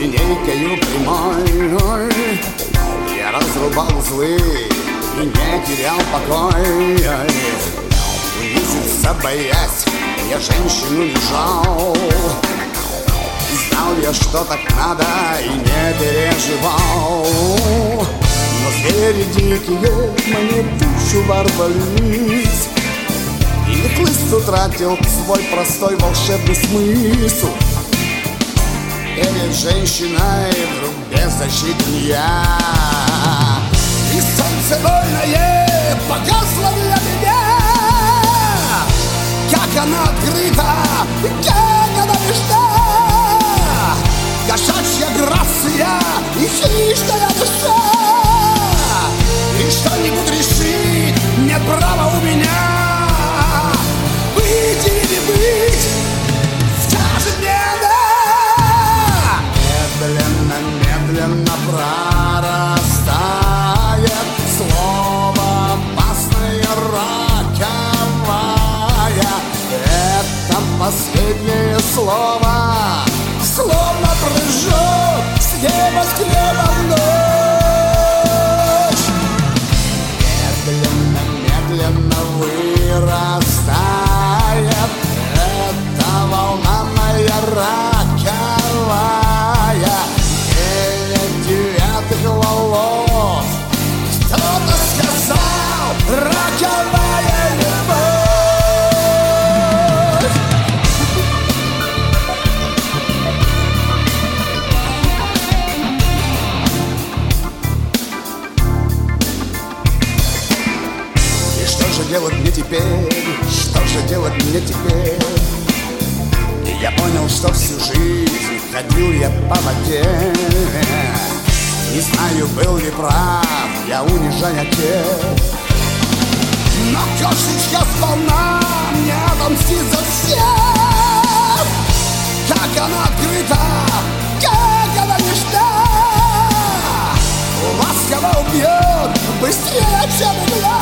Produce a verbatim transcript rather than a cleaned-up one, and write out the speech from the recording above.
линейкою прямой я разрубал узлы и не терял покой. Унизиться боясь, я женщину лежал. Знал я, что так надо, и не переживал. Но звери дикие мне душу ворвались, и хлыст утратил свой простой волшебный смысл. Перед женщиной вдруг беззащитная, и солнце вольное погасло для меня. Как она открыта, как она нежна, кошачья грация и хищная душа. И что-нибудь решит, нет права у меня. Быть или не быть, скажет мне да. Медленно, медленно прорастает слово опасное, роковая. Это последнее слово, словно прыжок с небоскреба в ночь. Медленно, медленно вырастает эта волна моя роковая. Девять девятых волос кто-то сказал, роковая любовь. Что же делать мне теперь? Что же делать мне теперь? И я понял, что всю жизнь ходил я по воде. Не знаю, был ли прав я, унижая тех. Но кошечка сполна мне отомстит за всех. Как она открыта, как она нежна, ласково убьет быстрее, чем игла.